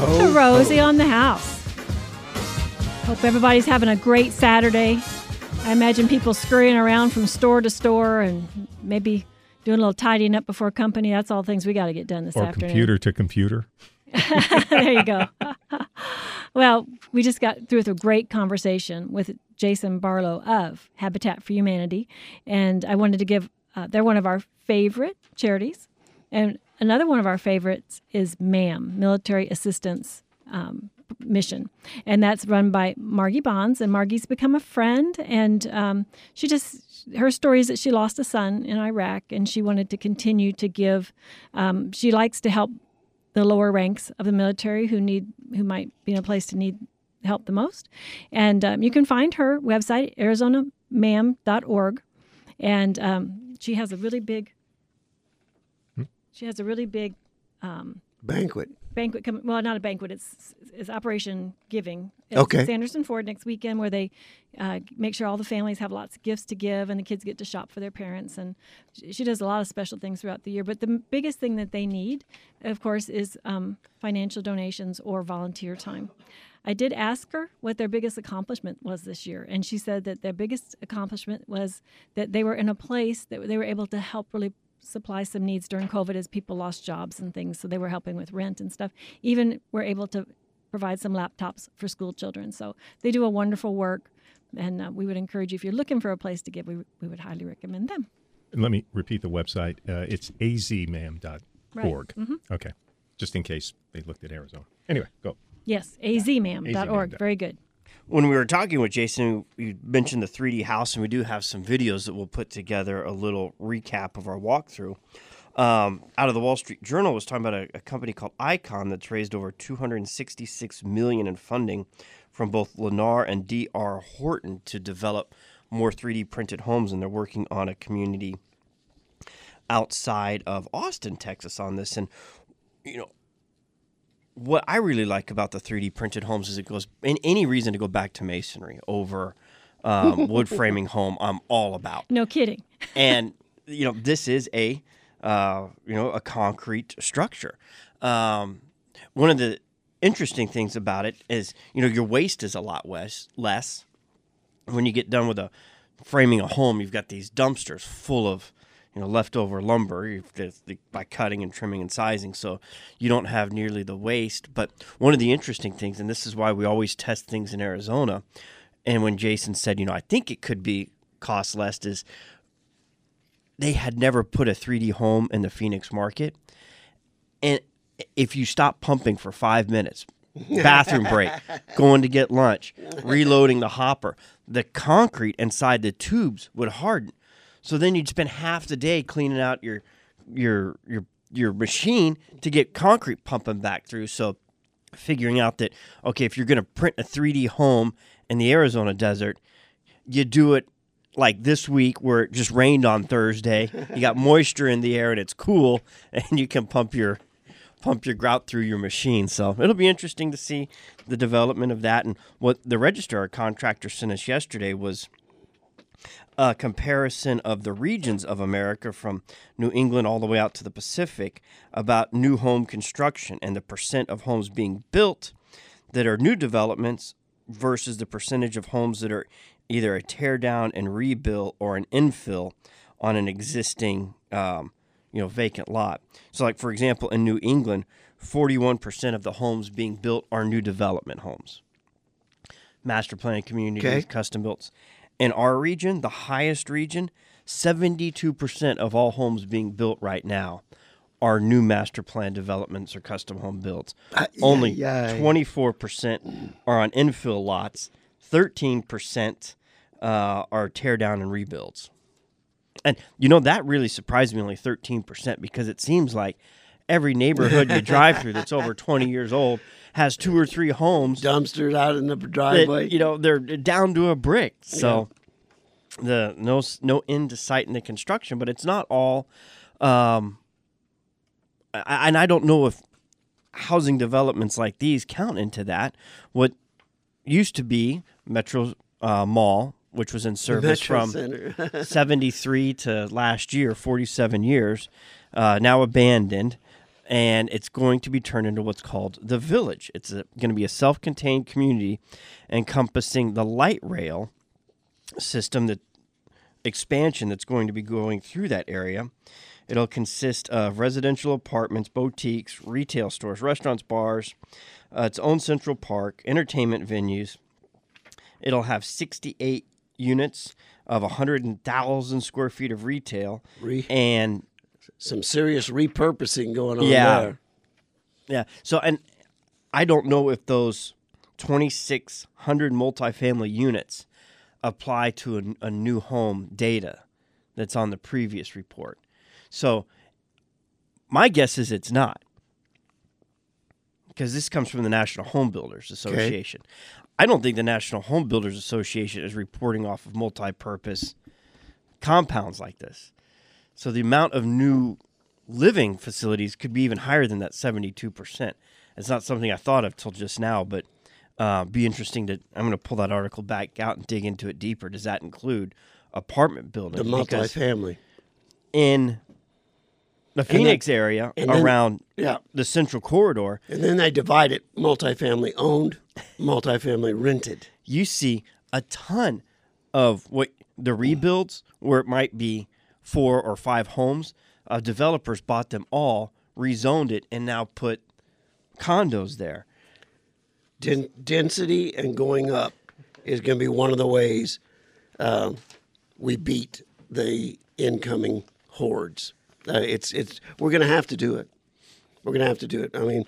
to Rosie on the house. Hope everybody's having a great Saturday. I imagine people scurrying around from store to store and maybe doing a little tidying up before company. That's all things we got to get done this afternoon. Or computer to computer. There you go. Well, we just got through with a great conversation with Jason Barlow of Habitat for Humanity. And I wanted to give, they're one of our favorite charities. And another one of our favorites is MAM, Military Assistance Mission. And that's run by Margie Bonds. And Margie's become a friend. And her story is that she lost a son in Iraq, and she wanted to continue to give. She likes to help the lower ranks of the military who might be in a place to need help the most. And you can find her website, arizonamam.org. And she has a really big banquet coming. Well, not a banquet. It's Operation Giving. Okay. It's Sanderson Ford next weekend, where they make sure all the families have lots of gifts to give, and the kids get to shop for their parents. And she does a lot of special things throughout the year. But the biggest thing that they need, of course, is financial donations or volunteer time. I did ask her what their biggest accomplishment was this year, and she said that their biggest accomplishment was that they were in a place that they were able to help really supply some needs during COVID as people lost jobs and things. So they were helping with rent and stuff. Even were able to provide some laptops for school children. So they do a wonderful work, and we would encourage you, if you're looking for a place to give, we would highly recommend them. And let me repeat the website. It's azmam.org. Right. Mm-hmm. Okay. Just in case they looked at Arizona. Anyway, go. Yes, azmam.org. Very good. When we were talking with Jason, you mentioned the 3D house, and we do have some videos that we'll put together a little recap of our walkthrough. Out of the Wall Street Journal was talking about a company called Icon that's raised over $266 million in funding from both Lennar and D.R. Horton to develop more 3D printed homes, and they're working on a community outside of Austin, Texas on this. And, what I really like about the 3D printed homes is it goes in any reason to go back to masonry over wood framing home. I'm all about. No kidding. And this is a concrete structure. One of the interesting things about it is your waste is a lot less. When you get done with framing a home, you've got these dumpsters full of leftover lumber by cutting and trimming and sizing, so you don't have nearly the waste. But one of the interesting things, and this is why we always test things in Arizona, and when Jason said, I think it could be cost less, is they had never put a 3D home in the Phoenix market. And if you stop pumping for 5 minutes, bathroom break, going to get lunch, reloading the hopper, the concrete inside the tubes would harden. So then you'd spend half the day cleaning out your machine to get concrete pumping back through. So figuring out that, okay, if you're going to print a 3D home in the Arizona desert, you do it like this week where it just rained on Thursday. You got moisture in the air and it's cool, and you can pump your grout through your machine. So it'll be interesting to see the development of that. And what the registrar contractor sent us yesterday was a comparison of the regions of America from New England all the way out to the Pacific about new home construction and the percent of homes being built that are new developments versus the percentage of homes that are either a tear down and rebuild or an infill on an existing vacant lot. So like, for example, in New England, 41% of the homes being built are new development homes. Master plan communities, custom built. In our region, the highest region, 72% of all homes being built right now are new master plan developments or custom home builds. Only 24% are on infill lots. 13% are tear down and rebuilds. And, that really surprised me, only 13%, because it seems like every neighborhood you drive through that's over 20 years old has 2 or 3 homes. Dumpsters out in the driveway. That, they're down to a brick. So no end to sight in the construction, but it's not all. And I don't know if housing developments like these count into that. What used to be Metro Mall, which was in service from 73 to last year, 47 years, now abandoned. and it's going to be turned into what's called the Village. It's going to be a self-contained community encompassing the light rail system, that expansion that's going to be going through that area. It'll consist of residential apartments, boutiques, retail stores, restaurants, bars, its own central park, entertainment venues. It'll have 68 units of 100,000 square feet of retail, and some serious repurposing going on there. Yeah. So, and I don't know if those 2,600 multifamily units apply to a new home data that's on the previous report. So my guess is it's not, because this comes from the National Home Builders Association. Okay. I don't think the National Home Builders Association is reporting off of multi-purpose compounds like this. So the amount of new living facilities could be even higher than that 72%. It's not something I thought of till just now, but be interesting to. I'm going to pull that article back out and dig into it deeper. Does that include apartment buildings? The multifamily in the Phoenix area around the Central Corridor. And then they divide it: multifamily owned, multifamily rented. You see a ton of what the rebuilds, where it might be 4 or 5 homes. Developers bought them all, rezoned it, and now put condos there. Density and going up is going to be one of the ways we beat the incoming hordes. We're going to have to do it. We're going to have to do it. I mean,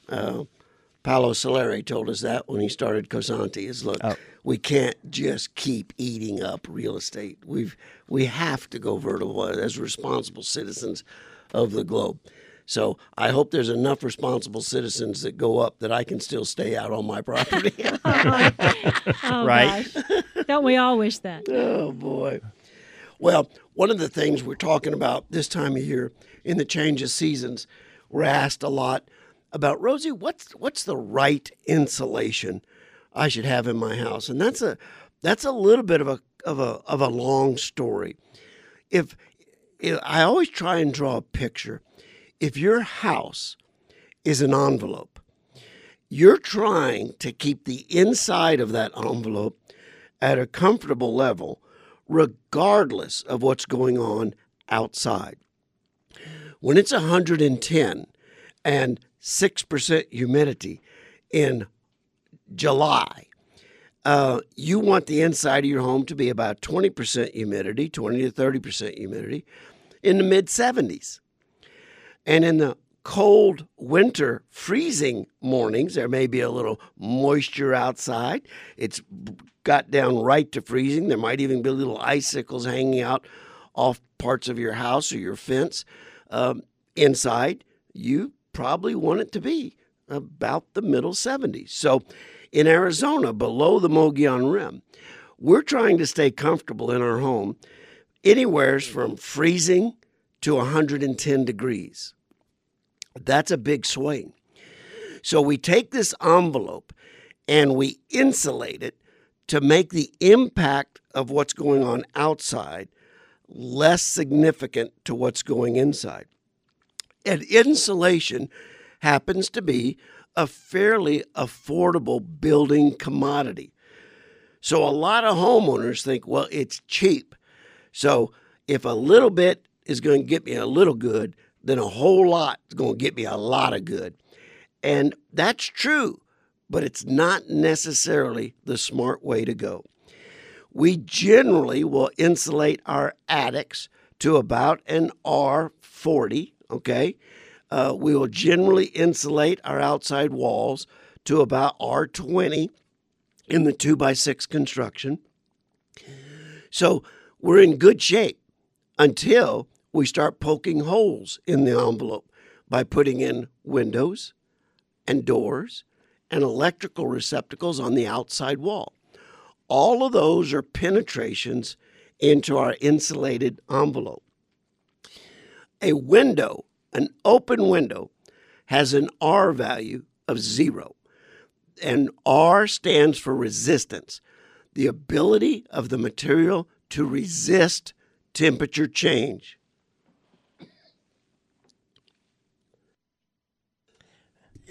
Paolo Soleri told us that when he started Cosanti. Is look, we can't just keep eating up real estate. We have to go vertical as responsible citizens of the globe. So I hope there's enough responsible citizens that go up that I can still stay out on my property. Right? Gosh. Don't we all wish that? Oh, boy. Well, one of the things we're talking about this time of year in the change of seasons, we're asked a lot about, Rosie, what's the right insulation I should have in my house? And that's a little bit of a long story. If I always try and draw a picture. If your house is an envelope, you're trying to keep the inside of that envelope at a comfortable level, regardless of what's going on outside. When it's 110 and 6% humidity in July, you want the inside of your home to be about 20% humidity, 20 to 30% humidity, in the mid-70s. And in the cold winter freezing mornings, there may be a little moisture outside. It's got down right to freezing. There might even be little icicles hanging out off parts of your house or your fence. Inside, you probably want it to be about the middle 70s. So in Arizona, below the Mogollon Rim, we're trying to stay comfortable in our home anywhere from freezing to 110 degrees. That's a big swing. So we take this envelope and we insulate it to make the impact of what's going on outside less significant to what's going inside. And insulation happens to be a fairly affordable building commodity. So a lot of homeowners think, well, it's cheap. So if a little bit is going to get me a little good, then a whole lot is going to get me a lot of good. And that's true, but it's not necessarily the smart way to go. We generally will insulate our attics to about an R40, okay? We will generally insulate our outside walls to about R20 in the 2x6 construction. So we're in good shape until we start poking holes in the envelope by putting in windows and doors and electrical receptacles on the outside wall. All of those are penetrations into our insulated envelope. A window, an open window, has an R value of 0. And R stands for resistance, the ability of the material to resist temperature change.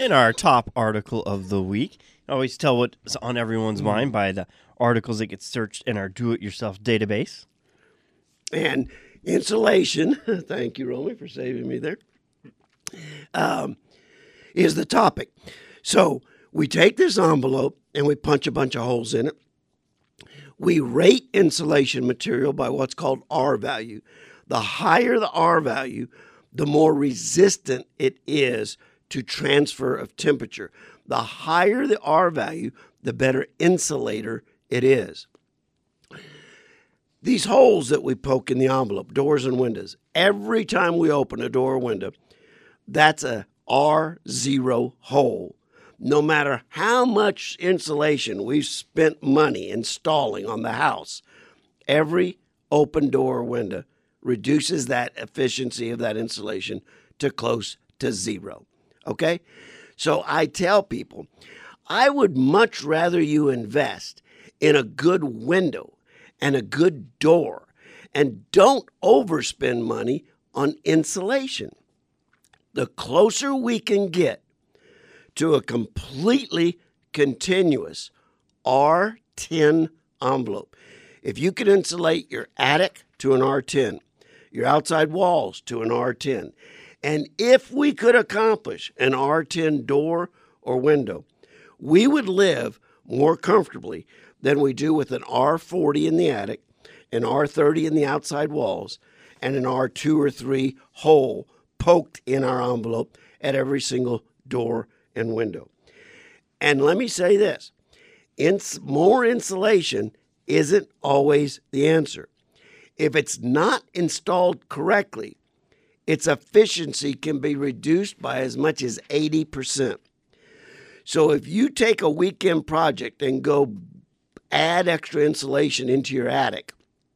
In our top article of the week, I always tell what's on everyone's mind by the articles that get searched in our do-it-yourself database. And insulation, thank you, Romy, for saving me there, is the topic. So we take this envelope and we punch a bunch of holes in it. We rate insulation material by what's called R value. The higher the R value, the more resistant it is to transfer of temperature. The higher the R value, the better insulator it is. These holes that we poke in the envelope, doors and windows, every time we open a door or window, that's a R0 hole. No matter how much insulation we've spent money installing on the house, every open door or window reduces that efficiency of that insulation to close to zero. Okay? So I tell people, I would much rather you invest in a good window and a good door and don't overspend money on insulation. The closer we can get to a completely continuous R10 envelope, if you can insulate your attic to an R10, your outside walls to an R10, and if we could accomplish an R10 door or window, we would live more comfortably than we do with an R40 in the attic, an R30 in the outside walls, and an R2 or 3 hole poked in our envelope at every single door and window. And let me say this, more insulation isn't always the answer. If it's not installed correctly, its efficiency can be reduced by as much as 80%. So if you take a weekend project and go add extra insulation into your attic,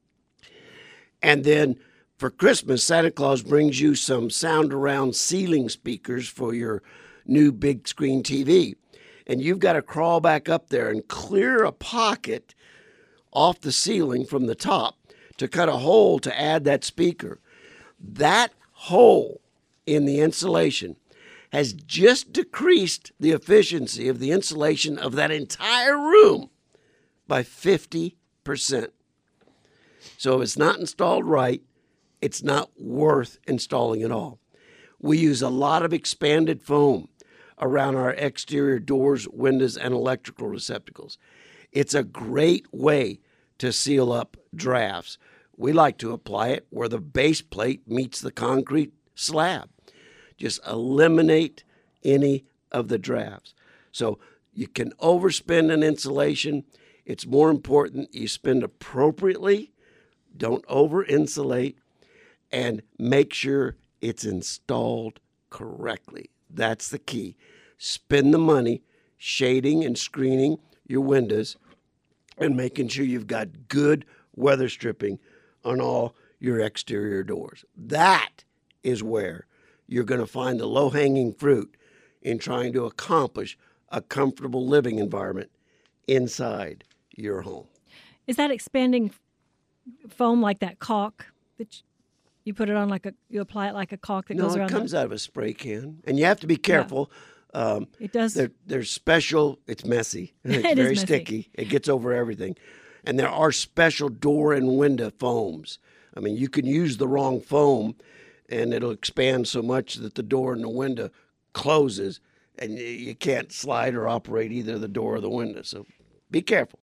and then for Christmas, Santa Claus brings you some sound around ceiling speakers for your new big screen TV, and you've got to crawl back up there and clear a pocket off the ceiling from the top to cut a hole to add that speaker. That hole in the insulation has just decreased the efficiency of the insulation of that entire room by 50%. So if it's not installed right, it's not worth installing at all. We use a lot of expanded foam around our exterior doors, windows, and electrical receptacles. It's a great way to seal up drafts. We like to apply it where the base plate meets the concrete slab. Just eliminate any of the drafts. So you can overspend on insulation. It's more important you spend appropriately, don't over-insulate, and make sure it's installed correctly. That's the key. Spend the money shading and screening your windows and making sure you've got good weather stripping on all your exterior doors. That is where you're going to find the low-hanging fruit in trying to accomplish a comfortable living environment inside your home. Is that expanding foam like that caulk that you put it on you apply it like a caulk that goes around? No, it comes out of a spray can, and you have to be careful. Yeah. It does. There's special. It's messy. It's It is very messy. sticky. It gets over everything, and there are special door and window foams. I mean, you can use the wrong foam, and it'll expand so much that the door and the window closes, and you can't slide or operate either the door or the window. So be careful.